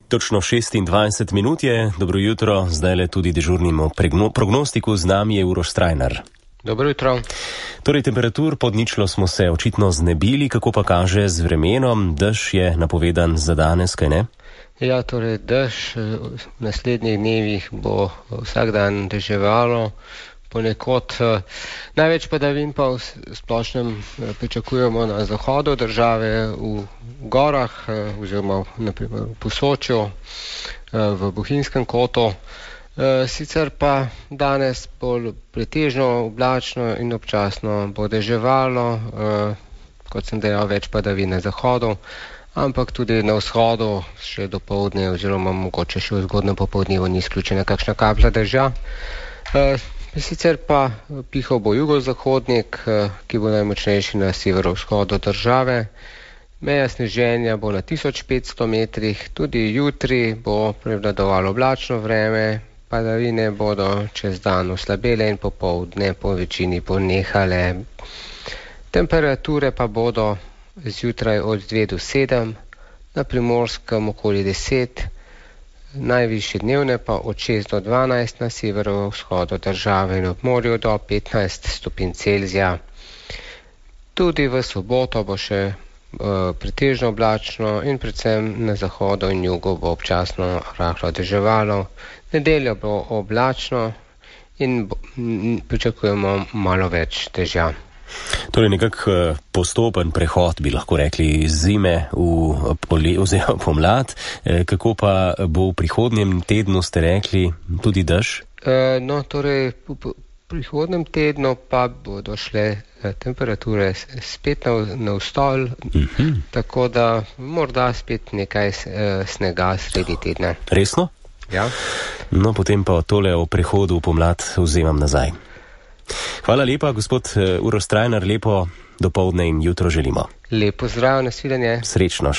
Točno 26 minut je, dobro jutro, zdaj le tudi dežurnimo prognostiku, z nami je Uroš Strajnar. Dobro jutro. Torej, temperatur pod ničlo smo se očitno znebili, kako pa kaže z vremenom, dež je napovedan za danes, kaj ne? Ja, torej dež v naslednjih dnevih bo vsak dan deževalo, ponekod največ padavin pa v splošnem pričakujemo na zahodu države, v gorah oziroma naprimer v Posočju, v Bohinjskem kotu. Sicer pa danes bolj pretežno oblačno in občasno bo deževalo, kot sem dejal, več padavin na zahodu, ampak tudi na vzhodu še dopoldne oziroma mogoče še v zgodnjem popoldnevu ni izključena kakšna kaplja dežja. Sicer pa pihal bo jugozahodnik, ki bo najmočnejši na severovzhodu države. Meja sneženja bo na 1500 metrih, tudi jutri bo prevladovalo oblačno vreme, padavine bodo čez dan oslabele in popoldne po večini ponehale. Temperature pa bodo zjutraj od 2 do 7, na Primorskem okoli 10, najvišje dnevne pa od 6 do 12 na severovzhodu države in ob morju do 15 stopinj Celzija. Tudi v soboto bo še pretežno oblačno in predvsem na zahodu in jugu bo občasno rahlo deževalo. Nedeljo bo oblačno in pričakujemo malo več dežja. Torej nekak postopen prehod, bi lahko rekli, iz zime v pomlad. Kako pa bo v prihodnjem tednu, ste rekli, tudi dež? Torej v prihodnem tednu pa bodo šle temperature spet navzdol, tako da morda spet nekaj snega sredi tedna. Resno? Ja. No, potem pa tole o prehodu v pomlad vzemam nazaj. Hvala lepa, gospod Uroš Strajnar, lepo dopoldne in jutro želimo. Lepo zdrav, nasvidenje. Srečno.